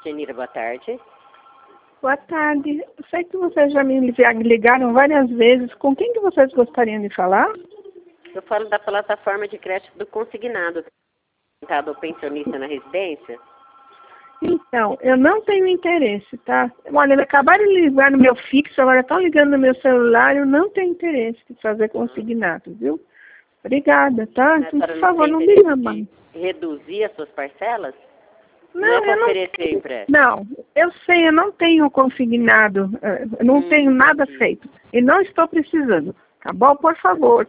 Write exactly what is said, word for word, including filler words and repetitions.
Genira, boa tarde. Boa tarde. Eu sei que vocês já me ligaram várias vezes. Com quem que vocês gostariam de falar? Eu falo da plataforma de crédito do consignado, do pensionista na residência. Então, eu não tenho interesse, tá? Olha, acabaram de ligar no meu fixo, agora estão ligando no meu celular, eu não tenho interesse de fazer consignado, viu? Obrigada, tá? Então, por favor, não me chama. Reduzir as suas parcelas? Não, não é para eu não oferecer tenho, empréstimo. não, eu sei, eu não tenho consignado, eu não Hum, tenho nada entendi. feito. E não estou precisando, tá bom? Por favor.